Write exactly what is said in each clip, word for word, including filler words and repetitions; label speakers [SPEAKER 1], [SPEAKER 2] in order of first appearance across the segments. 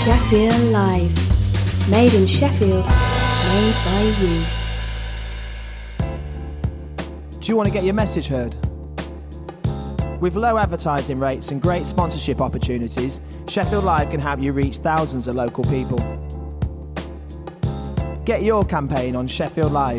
[SPEAKER 1] Sheffield Live. Made in Sheffield, made by you.
[SPEAKER 2] Do you want to get your message heard? With low advertising rates and great sponsorship opportunities, Sheffield Live can help you reach thousands of local people. Get your campaign on Sheffield Live.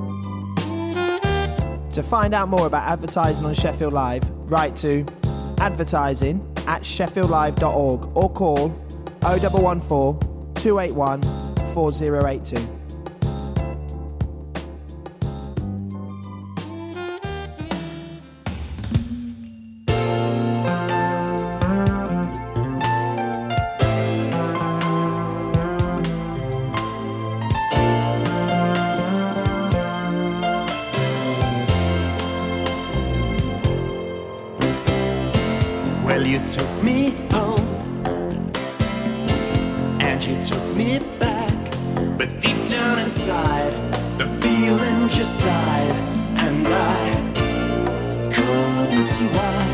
[SPEAKER 2] To find out more about advertising on Sheffield Live, write to advertising at sheffield live dot org or call oh one one four, two eight one, four oh eight two.
[SPEAKER 3] Well, you took me home and you took me back, but deep down inside the feeling just died, and I couldn't see why.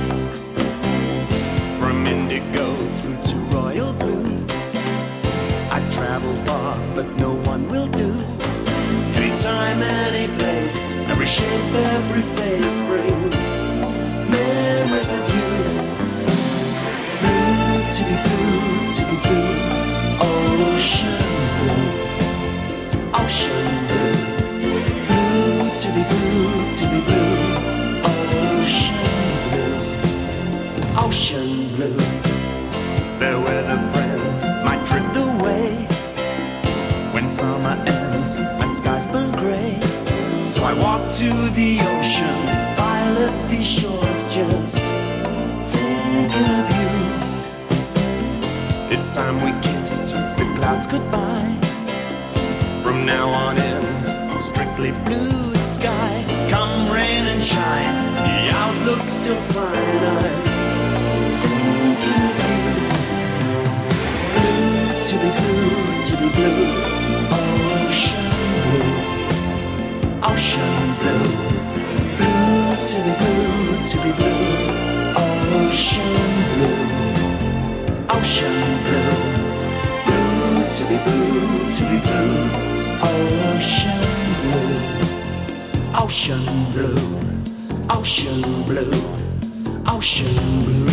[SPEAKER 3] From indigo through to royal blue, I travel far but no one will do. Anytime, any place, every shape, every face brings memories of you. To be blue, to be blue, ocean blue, ocean blue, blue, to be blue, to be blue, ocean blue, ocean blue. Fair weather friends might drift away when summer ends and skies burn grey. So I walk to the ocean, pilot these shores, just thinking of you. It's time we kissed the clouds goodbye. From now on in, strictly blue sky. Come rain and shine, the outlook's still fine. I'm thinking of you. Blue, to be blue, to be blue, ocean blue, ocean blue. Blue, to be blue, to be blue, ocean blue, ocean blue, blue, to be blue, to be blue, ocean blue, ocean blue, ocean blue, ocean blue.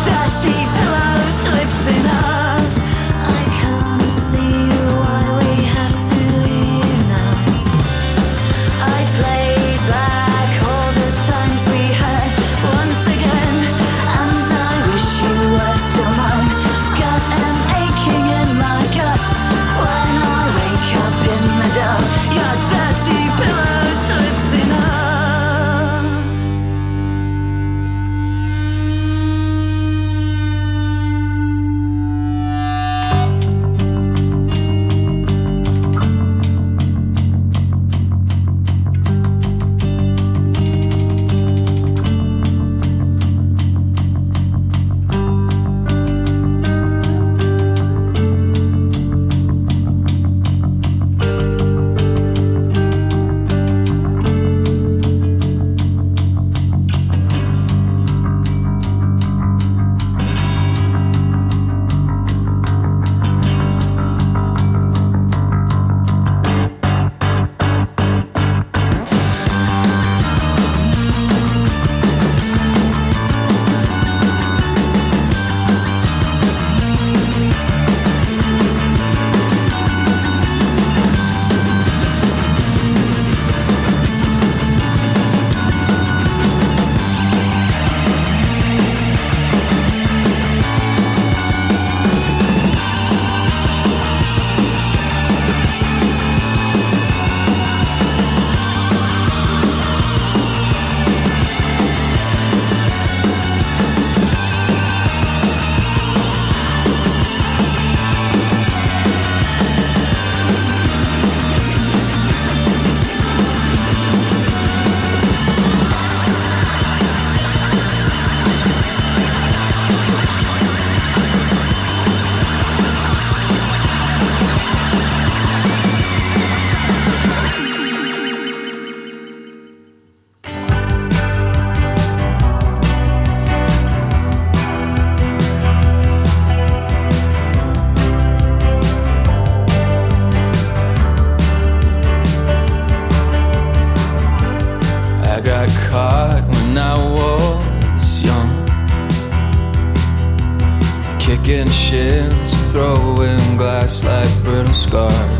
[SPEAKER 4] kicking shins, throwing glass like brittle scars.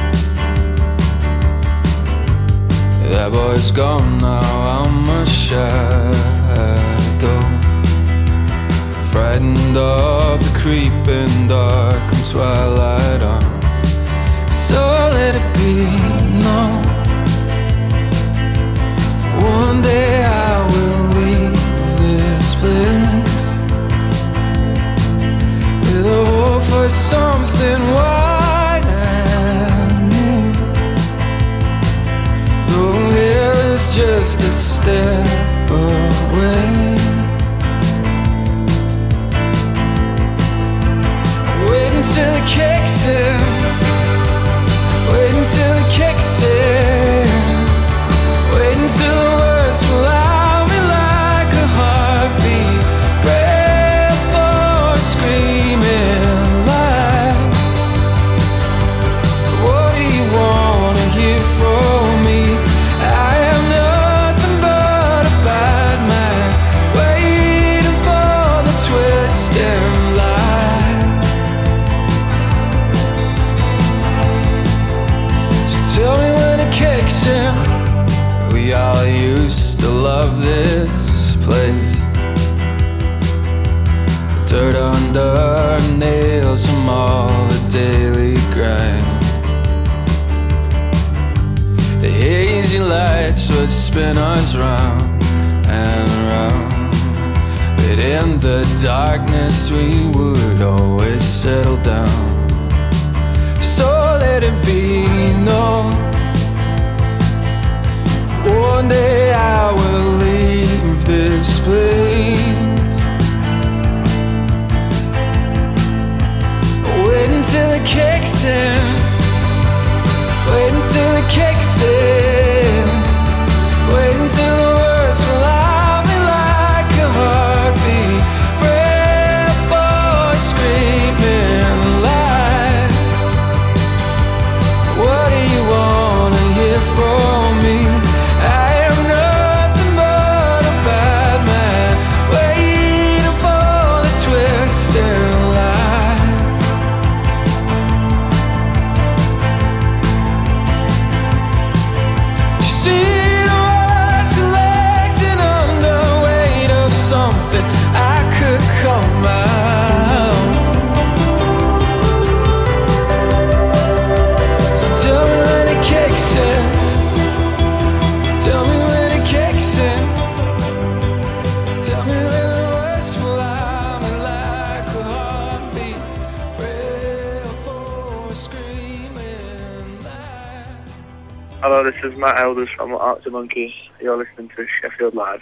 [SPEAKER 4] That boy's gone now, I'm a shadow, frightened of the creeping dark and twilight on. So let it be known, one day I will leave this place with a hope for something wide and new. Though here is just a step away, wait until it kicks in, wait until it kicks in, wait until the words will allow me like a heartbeat, brave for screaming light. What do you wanna hear from me? I am nothing but a bad man, waiting for the twist and lie. So tell me when it kicks in. We all used to love this place, dirt under our nails from all the daily grind. The hazy lights would spin us round and round, but in the darkness we would always settle down. So let it be known, one day I will leave this place. Wait until it kicks in, wait until it kicks in, wait until the words will allow me like a heartbeat, brave for screaming light. What do you wanna hear from me? I am nothing but a bad man,
[SPEAKER 5] Hello, this is Matt Elders from Arctic Monkeys. You're listening to Sheffield Live.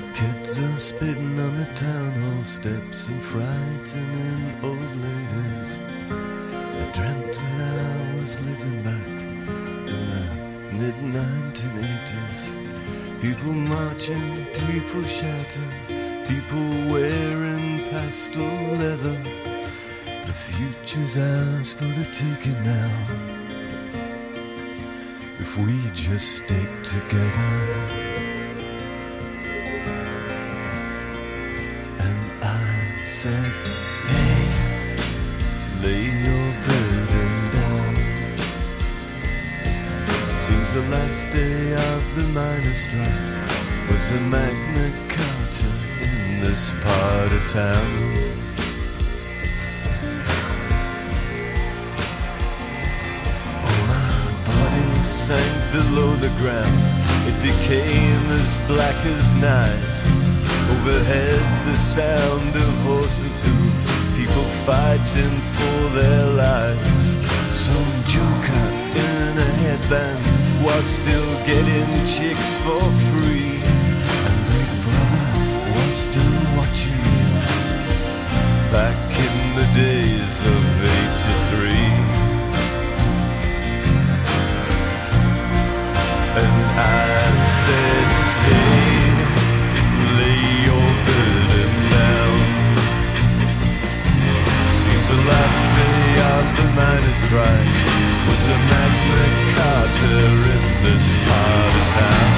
[SPEAKER 3] Kids are spitting on the town hall steps and frightening old ladies. I dreamt that I was living back in the mid nineteen eighties. People marching, people shouting, people wearing pastel leather. The future's ours for the taking now, if we just stick together. And I said, hey, lay your burden down. Seems the last day of the miners' strike was a Magna Carta in this part of town. Sank below the ground, it became as black as night. Overhead the sound of horses' hooves, people fighting for their lives. Some joker in a headband was still getting chicks for free, and Big Brother was still watching you back in the days of eighty-three. And I said, hey, lay your burden down. Seems the last day of the miners' strike was a Magna Carta in this part of town.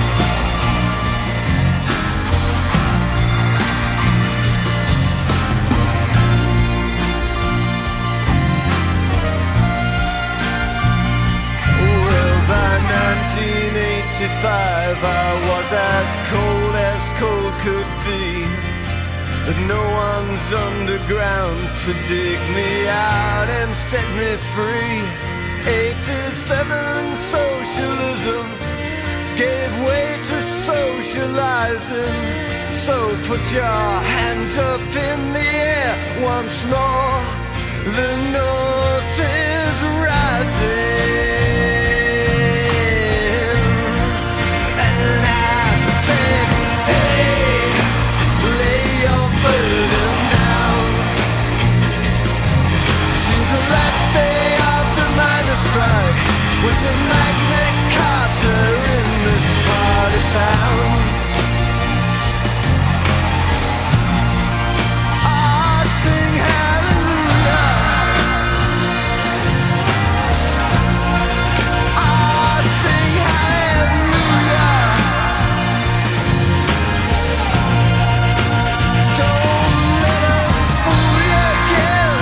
[SPEAKER 3] nineteen eighty-five, I was as cold as cold could be, but no one's underground to dig me out and set me free. Eighty-seven, socialism gave way to socializing, so put your hands up in the air once more. The North is rising. Strike with a Magna Carta in this part of town. I sing hallelujah. I sing hallelujah. Don't let them fool you again.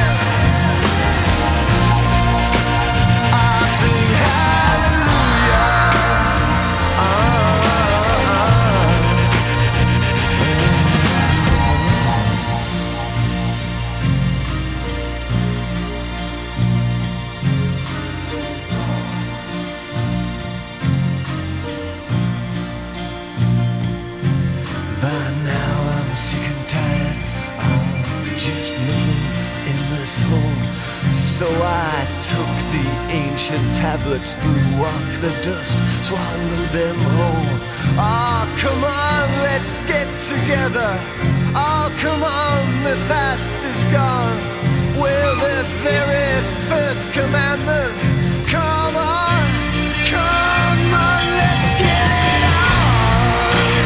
[SPEAKER 3] So I took the ancient tablets, blew off the dust, swallowed them whole. Oh, come on, let's get together. Oh, come on, the past is gone. We're the very first commandment. Come on, come on, let's get it on.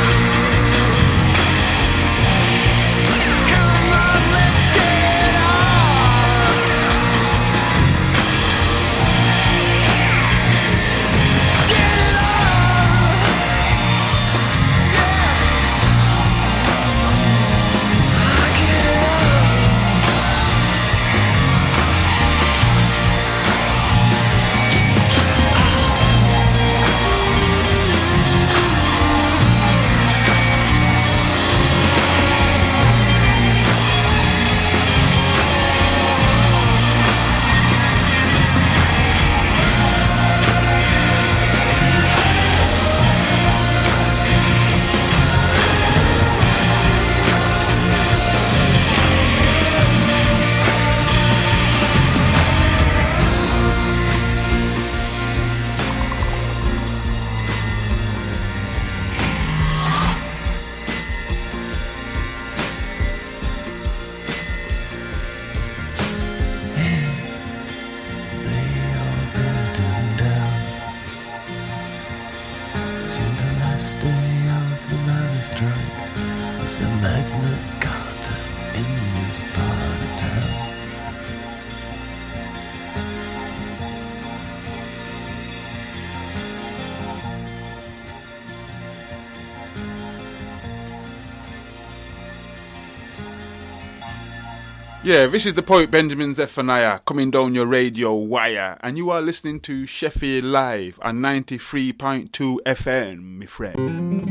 [SPEAKER 3] Come on, let's get it on. Magna Carta in this part of town.
[SPEAKER 6] Yeah, this is the poet Benjamin Zephaniah coming down your radio wire, and you are listening to Sheffield Live on ninety-three point two F M, my friend.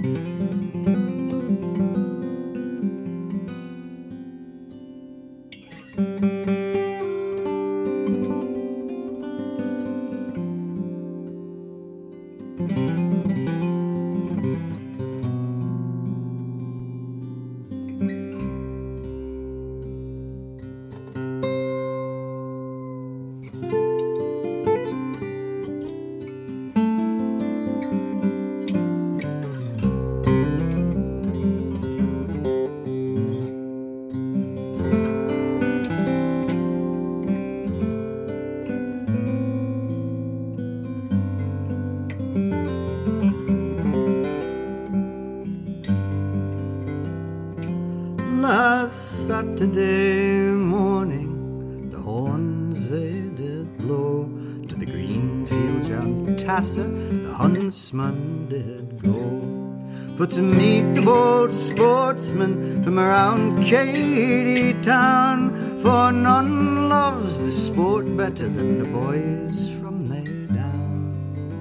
[SPEAKER 7] Last Saturday morning, the horns they did blow to the green fields round Tassa, the huntsman did go. For to meet the bold sportsmen from around Katy Town, for none loves the sport better than the boys from Maydown.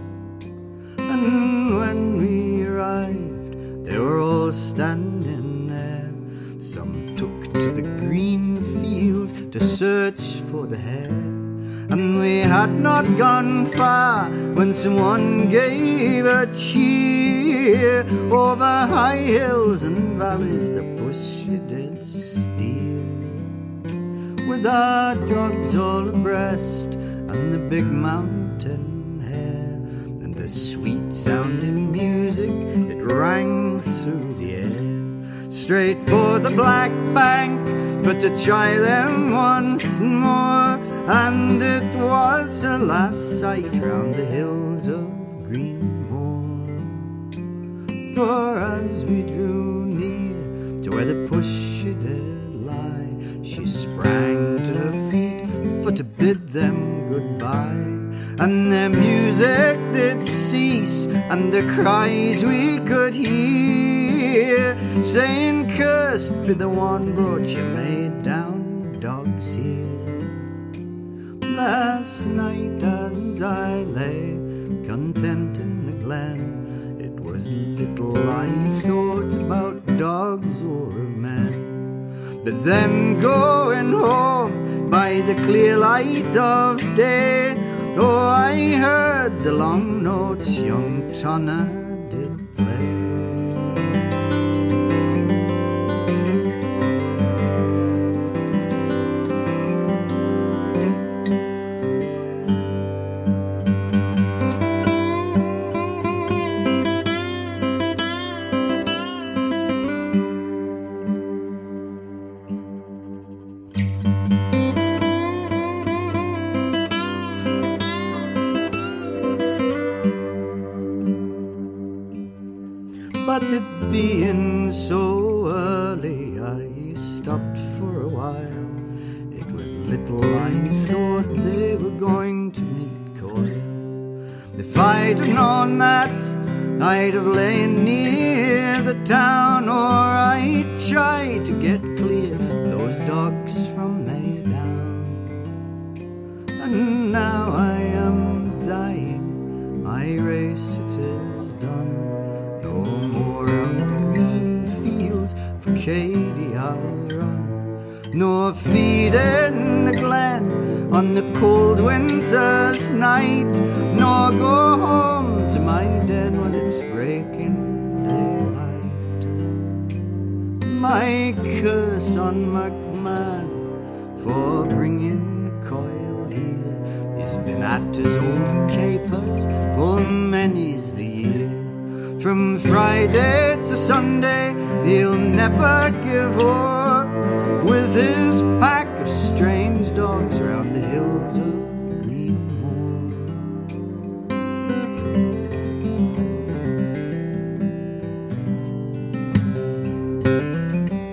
[SPEAKER 7] And when we arrived, they were all standing there. Some took to the green fields to search for the hare. And we had not gone far when someone gave a cheer. Over high hills and valleys the bush did steer, with our dogs all abreast and the big mountain hare. And the sweet sounding music, it rang through the air. Straight for the Black Bank, for to try them once more. And it was a last sight round the hills of Greenmoor. For as we drew near to where the push did lie, she sprang to her feet for to bid them goodbye. And their music did cease, and the cries we could hear, saying, "Cursed be the one brought you made down dogs here." Last night as I lay content in the glen, it was little I thought about dogs or of men. But then going home by the clear light of day, oh, I heard the long notes young Tonna did play. But it being so early, I stopped for a while. It was little I thought they were going to meet Coyle. If I'd have known that, I'd have lain near the town, or I'd try to get clear those dogs from Maydown. And now I am dying, my race it is done. No more on the green fields for Katy I'll run, nor feed in the glen on the cold winter's night, nor go home to my den when it's breaking daylight. My curse on McMahon for bringing Coyle here, he's been at his old capers for many's the year. From Friday to Sunday, he'll never give o'er, with his pack of strange dogs round the hills of Greenmoor.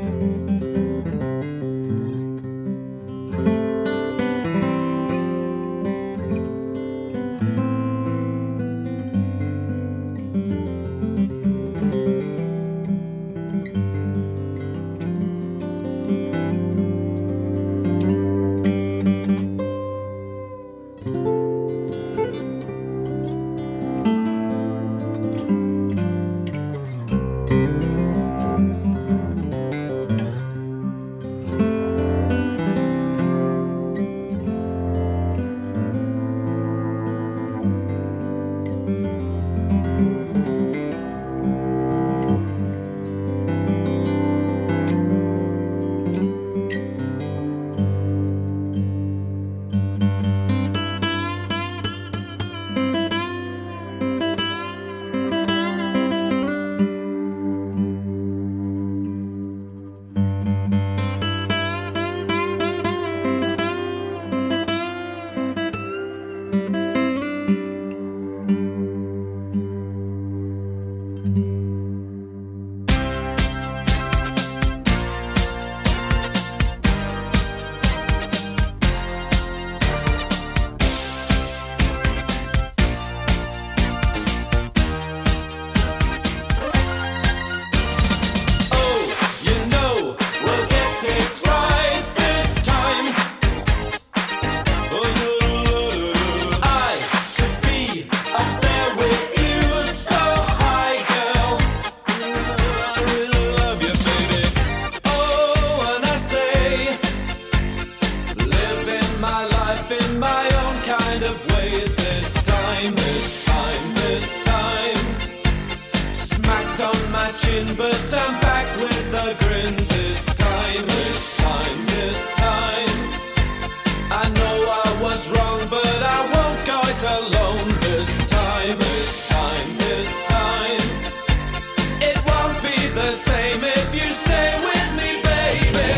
[SPEAKER 8] my chin, but I'm back with a grin this time, this time, this time. I know I was wrong, but I won't go it alone this time, this time, this time. It won't be the same if you stay with me, baby.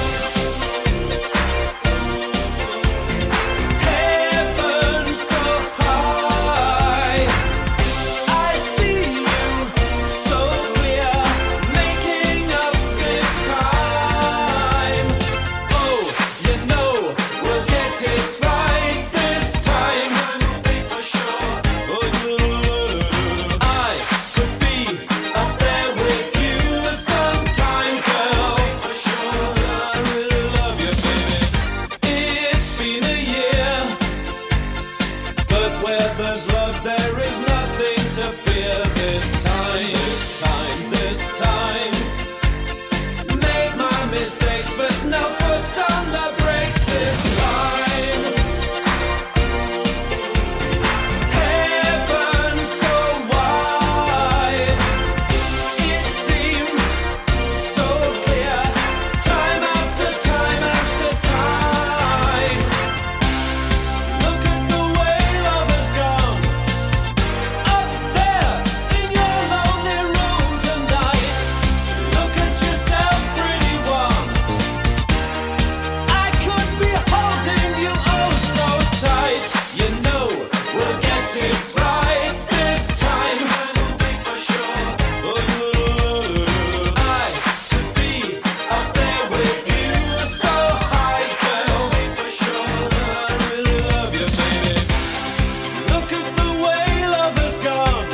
[SPEAKER 8] Heaven so high, I see you so clear, making up this time. Oh, you know we'll get it right this time. For sure. Oh, I could be up there with you sometime, girl. For sure. I really love you, baby. It's been a year, but where there's love, there is nothing to fear this time. This time, this time. Made my mistakes, but no foot on the brakes this time. Heaven so wide, it seemed so clear, time after time after time. Look at the way love has gone, up there in your lonely room tonight. Look at yourself, pretty one. I could be holding you oh so tight. You know we'll get it right this time. For sure. I could be up there with you so high, girl. For sure. I really love you, baby. Look at the way love has gone.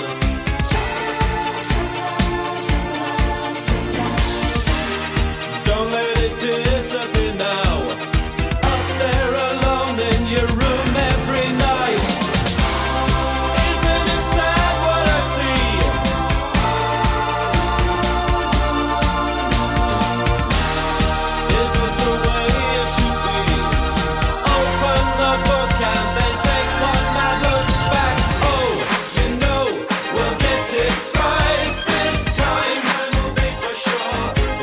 [SPEAKER 8] Don't let it disappear now. Up there alone in your room every night. Isn't it sad what I see? Is this the way it should be? Open the book and then take one mad look back. Oh, you know we'll get it right this time. For sure.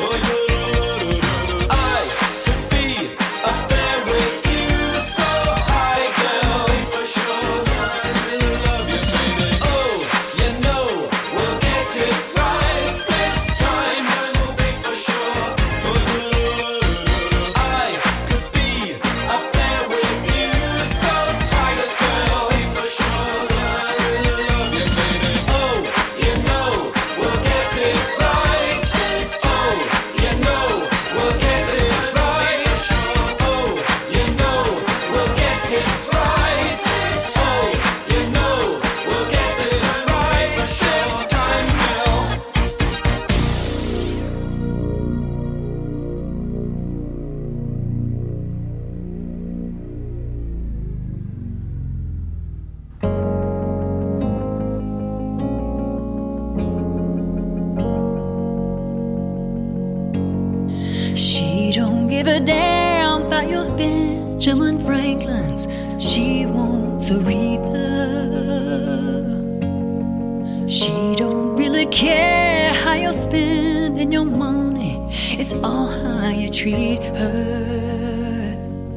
[SPEAKER 8] I could be up there with you so high, girl. For sure. I really love you, baby. Oh, you know we'll get it right this time. For sure. I could be up there with you so tight, girl. For sure. I really love you, baby. Oh, you know we'll get it right. Oh, you know we'll get it right. Oh, you know we'll get it right. Oh, you know we'll get it right this time, girl.
[SPEAKER 9] She don't give a damn about your Benjamin Franklins. She wants Aretha. She don't really care how you're spending your money. It's all how you treat her.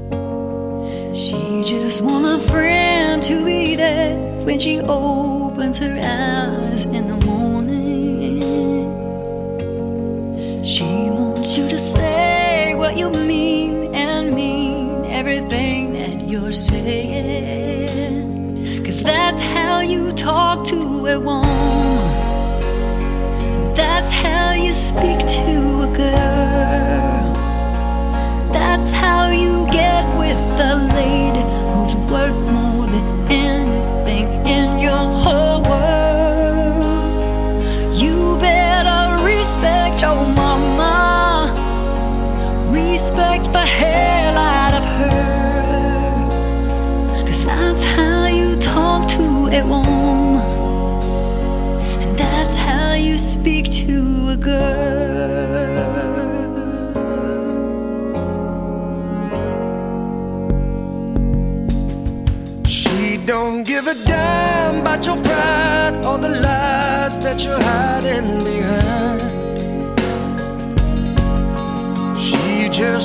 [SPEAKER 9] She just want a friend to be there when she opens her eyes in the morning. She wants you to say what you mean and mean everything that you're saying. 'Cause that's how you talk to a woman. That's how you speak to a girl. That's how you get with the lady who's worth more than anything in your whole world. You better respect your mama. Respect the hell out of her. 'Cause that's how you talk to a woman. And that's how you speak to a girl.
[SPEAKER 3] She don't give a damn about your pride or the lies that you're hiding behind.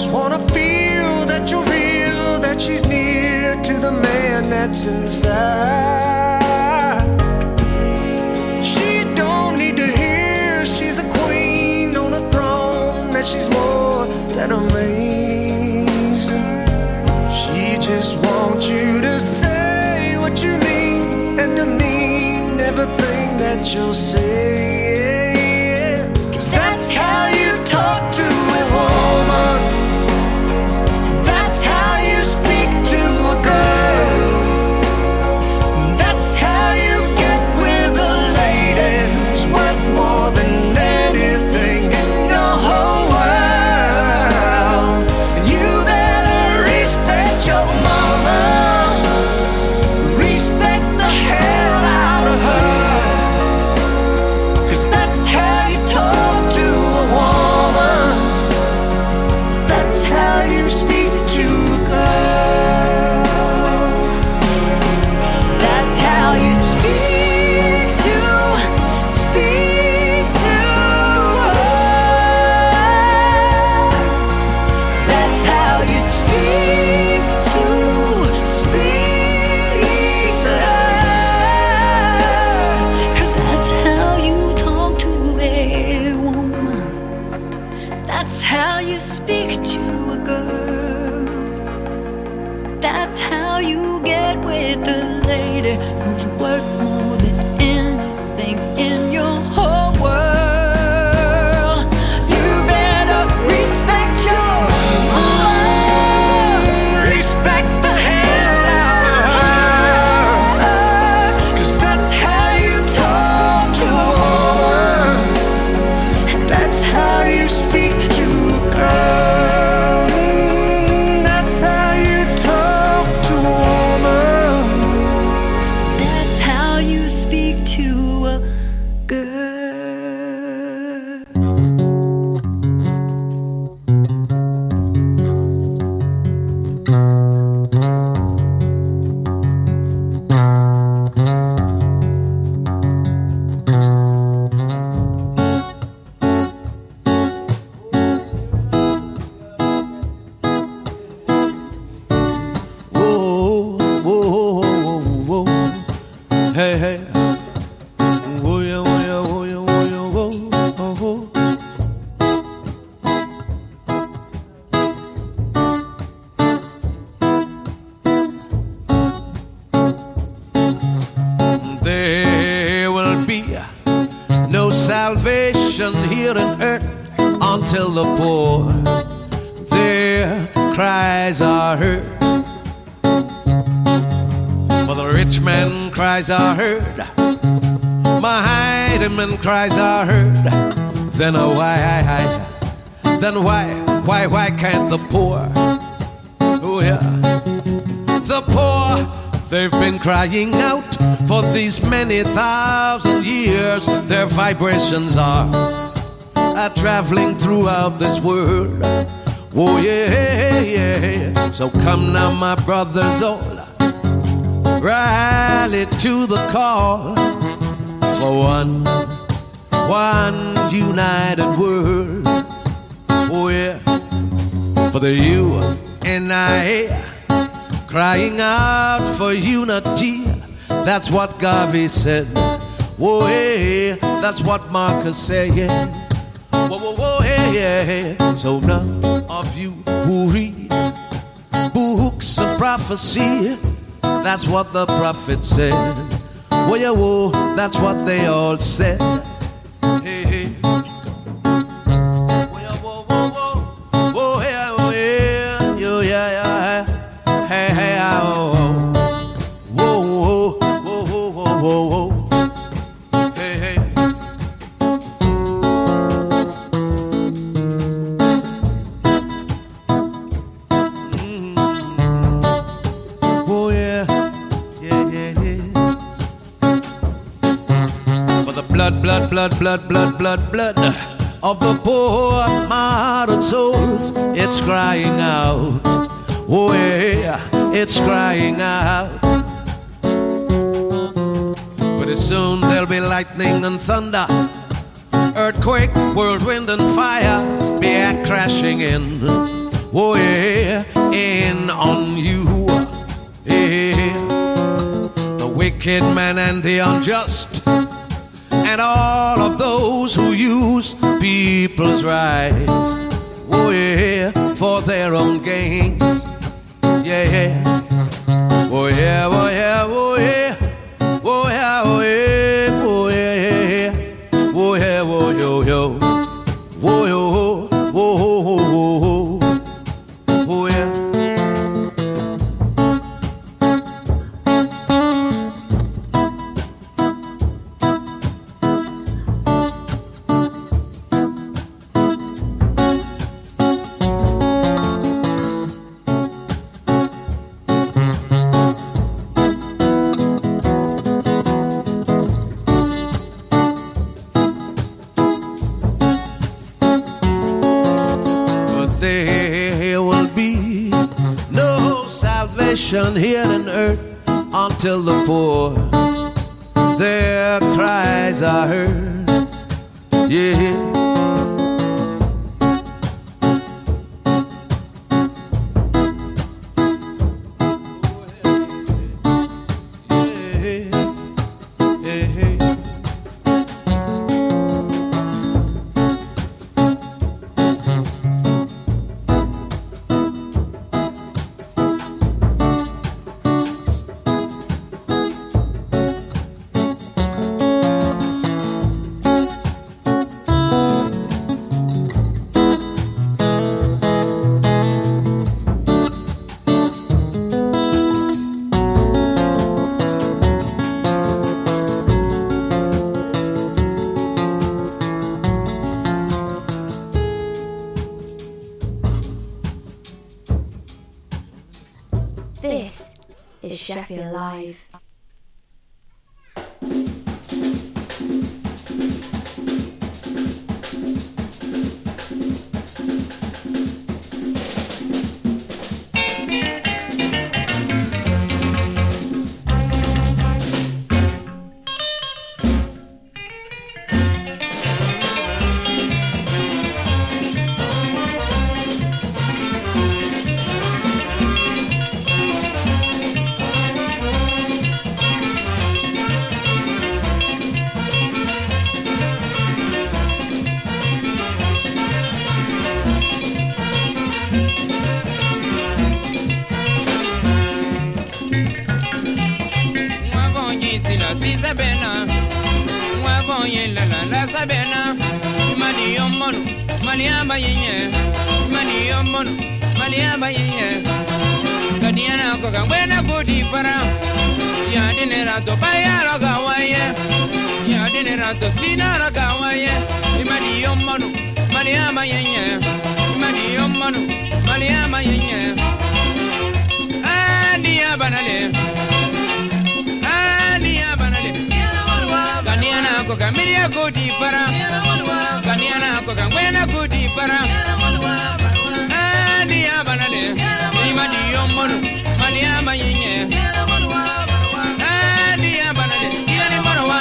[SPEAKER 3] just wanna feel that you're real, that she's near to the man that's inside. She don't need to hear she's a queen on a throne, that she's more than amazing. She just wants you to say what you mean and to mean everything that you'll say. 'Cause that's how you talk to a woman. That's how you speak to a girl. That's how you get with a lady who's worth more than anything in your whole world. And you better respect your mama. Respect the hell out of her. 'Cause that's how you talk to a woman. That's how you speak to a girl. That's how you speak to, speak to her. That's how you speak to, speak to her. 'Cause that's how you talk to a woman. That's how you speak to a girl. That's how you get with the lady who's worth more than anything in your whole world. You better respect your mom. Respect the hell out of her. 'Cause that's how you talk to a woman. That's how you speak to a girl. That's how you talk to a woman. That's how you speak to a girl.
[SPEAKER 10] Whoa, whoa, whoa, whoa. Hey, hey. Whoa, yeah, whoa, yeah, whoa, yeah, whoa, yeah, whoa, oh, whoa. There will be no salvation here on earth until the poor their cries are heard. For the rich man cries are heard, my hideman cries are heard. Then uh, why, then why, why, why can't the poor? Oh yeah, the poor, they've been crying out for these many thousand years. Their vibrations are, are traveling throughout this world. Oh yeah, yeah. So come now, my brothers all, rally to the call for one, one united world. Oh yeah, for the you and I crying out for unity. That's what Garvey said. Oh yeah, that's what Marcus said. Yeah. Whoa, whoa, whoa, yeah, yeah. So none of you who read books of prophecy, that's what the prophet said. Whoa, yeah, whoa, that's what they all said. Hey, hey. Whoa, yeah, whoa, whoa, whoa. Whoa, yeah, whoa, yeah, yo, yeah, yeah. Hey, hey, oh, oh. Whoa, whoa, whoa, whoa, whoa, whoa, whoa. Hey, hey. Oh yeah, yeah, yeah, yeah. For the blood, blood, blood, blood, blood, blood, blood of the poor martyred souls, it's crying out. Oh yeah, it's crying out. Pretty soon there'll be lightning and thunder, earthquake, whirlwind and fire be a crashing in. oh yeah, in on you, yeah. The wicked man and the unjust, and all of those who use people's rights, oh yeah, for their own gain, yeah. Oh yeah, oh yeah, oh yeah, oh yeah, oh yeah, oh yeah, oh yeah, oh yo yo, oh yo, oh oh oh oh, oh yeah. Here on earth until the poor their cries are heard, yeah.
[SPEAKER 1] This is Sheffield Live.
[SPEAKER 11] Maliamba yenye, Maliambon, Maliamba yenye. Kadiana koka wena gudi para. Ya dinerato bayara gawaye. Ya dinerato sinara gawaye. Maliambon, Maliamba yenye. Maliambon, Maliamba yenye. Adia banale. Adia banale. Kadiana koka miria gudi para. Kaniana koka wena gudi para. Adi abanale. Imadi yomono. Maliama yenye. Adi abanale. Iyane marawa.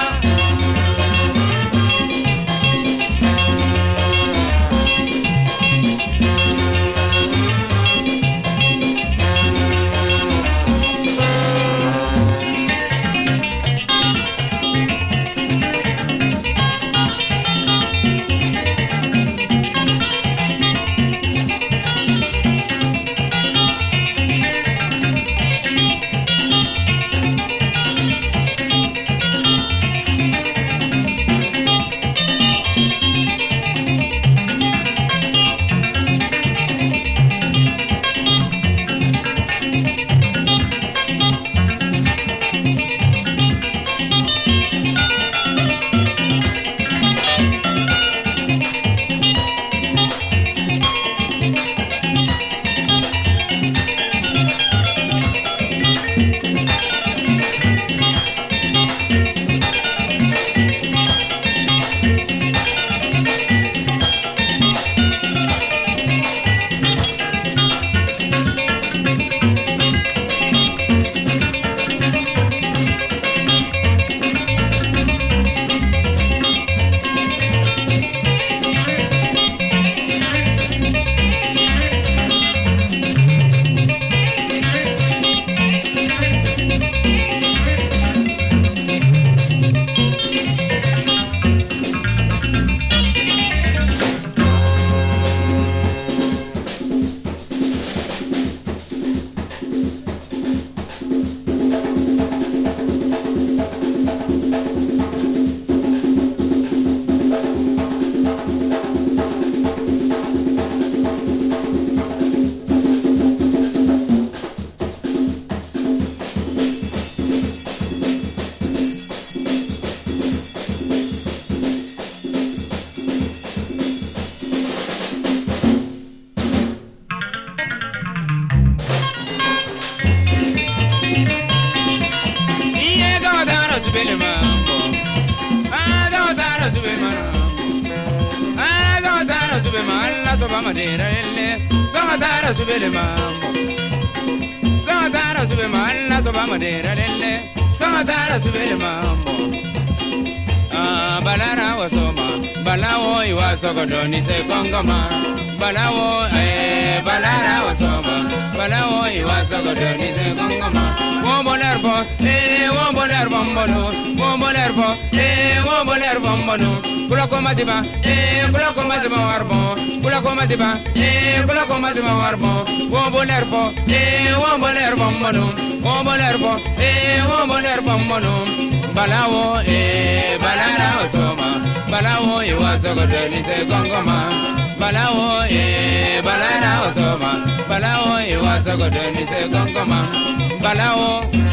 [SPEAKER 11] sube malla soba madera lelle Sangatara sube le mambo Sangatara sube malla soba madera lelle Sangatara sube le mambo Ah balara wasoma balawo iwasogodoni se kongoma Balawo eh balara wasoma balawo iwasogodoni se kongoma Wombolerbo eh wombolerbo mbono Wombolerbo eh wombolerbo mbono Kula koma ziba eh kula koma ziba warbo Kula koma ziba eh kula koma ziba warbo Wombolerbo eh wombolerbo mbono Wombolerbo eh wombolerbo mbono Balawo eh balara wasoma balawo iwasogodoni se kongoma Balawo eh balara wasoma balawo iwasogodoni se kongoma Balawo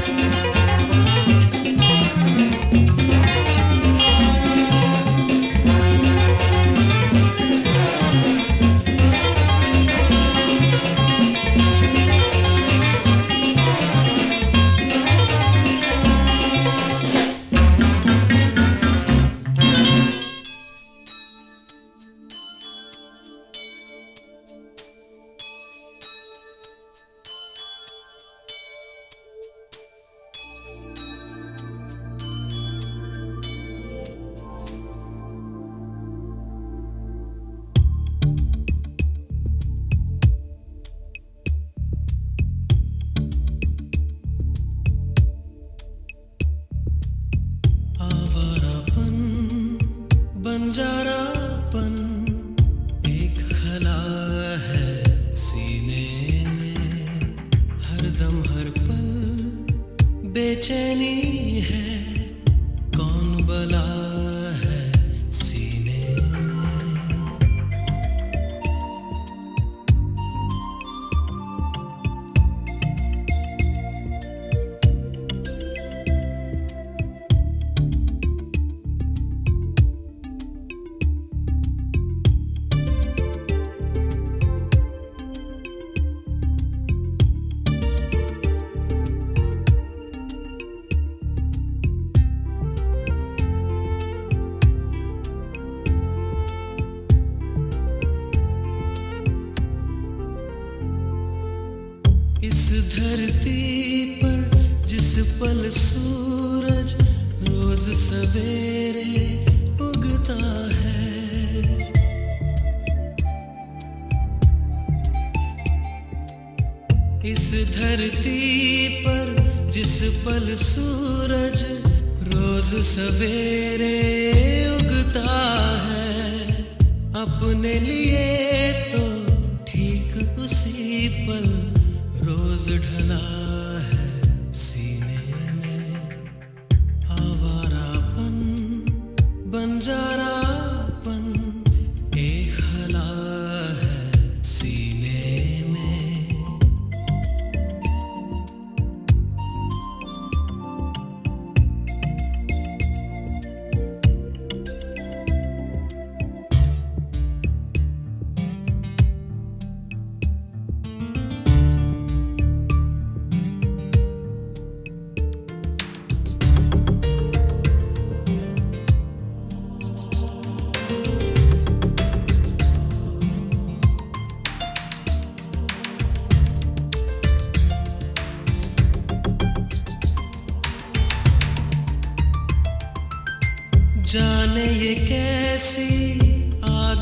[SPEAKER 12] Banjarapan एक खला है सीने में हरदम हर पल बेचैनी है कौन बला है सीने में इस धरती पर जिस पल सूरज रोज सवेरे उगता है इस धरती पर जिस पल सूरज रोज सवेरे उगता है अपने लिए तो ठीक उसी पल रोज ढला